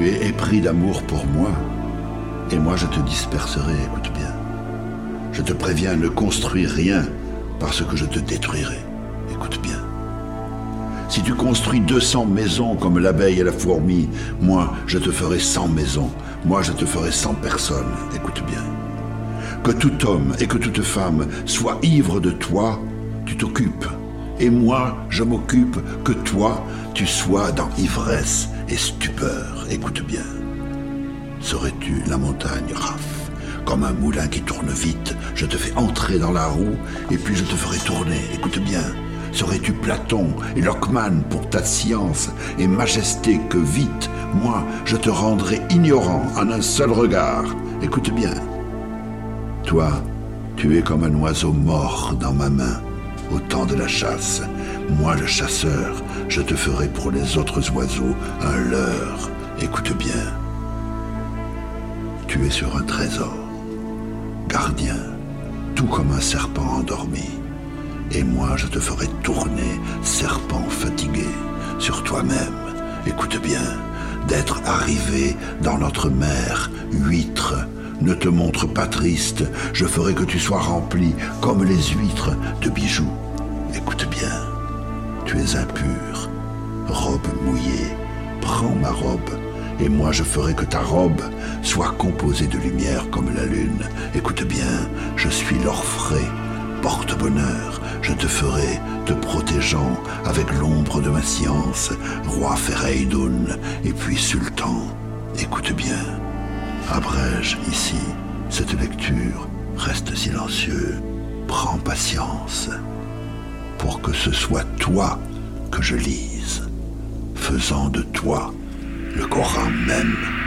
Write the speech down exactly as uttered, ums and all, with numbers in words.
Tu es épris d'amour pour moi, et moi je te disperserai, écoute bien. Je te préviens, ne construis rien, parce que je te détruirai, écoute bien. Si tu construis deux cents maisons comme l'abeille et la fourmi, moi je te ferai cent maisons, moi je te ferai cent personnes, écoute bien. Que tout homme et que toute femme soient ivres de toi, tu t'occupes. Et moi, je m'occupe que toi, tu sois dans ivresse et stupeur. Écoute bien. Serais-tu la montagne, Raph? Comme un moulin qui tourne vite, je te fais entrer dans la roue et puis je te ferai tourner. Écoute bien. Serais-tu Platon et Lockman pour ta science et majesté que vite, moi, je te rendrai ignorant en un seul regard. Écoute bien. Toi, tu es comme un oiseau mort dans ma main. Au temps de la chasse, moi le chasseur, je te ferai pour les autres oiseaux un leurre. Écoute bien. Tu es sur un trésor, gardien, tout comme un serpent endormi. Et moi je te ferai tourner, serpent fatigué, sur toi-même. Écoute bien, d'être arrivé dans notre mer, huître. Ne te montre pas triste, je ferai que tu sois rempli, comme les huîtres, de bijoux. Écoute bien, tu es impur, robe mouillée, prends ma robe, et moi je ferai que ta robe soit composée de lumière comme la lune. Écoute bien, je suis l'orfraie, porte-bonheur, je te ferai te protégeant avec l'ombre de ma science, roi Féreidoun, et puis sultan. Écoute bien. Abrège ici cette lecture, reste silencieux, prends patience, pour que ce soit toi que je lise, faisant de toi le Coran même.